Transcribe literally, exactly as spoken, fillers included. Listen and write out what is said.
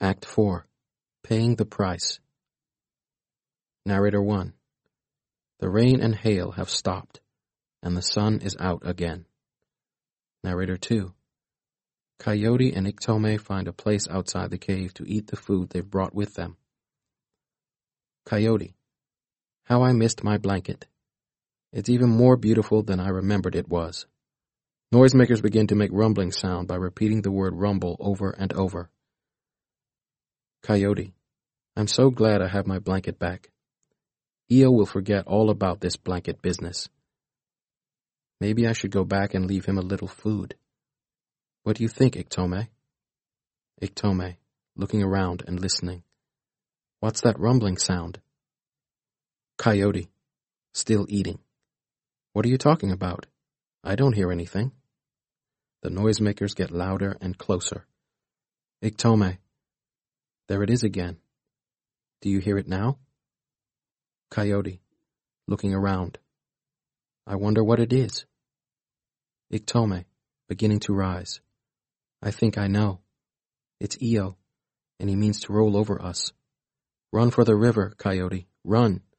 Act four. Paying the Price. Narrator one. The rain and hail have stopped, and the sun is out again. Narrator two. Coyote and Iktomi find a place outside the cave to eat the food they've brought with them. Coyote. How I missed my blanket. It's even more beautiful than I remembered it was. Noisemakers begin to make rumbling sound by repeating the word rumble over and over. Coyote. I'm so glad I have my blanket back. Io will forget all about this blanket business. Maybe I should go back and leave him a little food. What do you think, Iktomi? Iktomi, looking around and listening. What's that rumbling sound? Coyote, still eating. What are you talking about? I don't hear anything. The noisemakers get louder and closer. Iktomi, there it is again. Do you hear it now? Coyote, looking around. I wonder what it is. Iktomi, beginning to rise. I think I know. It's Io, and he means to roll over us. Run for the river, Coyote, run.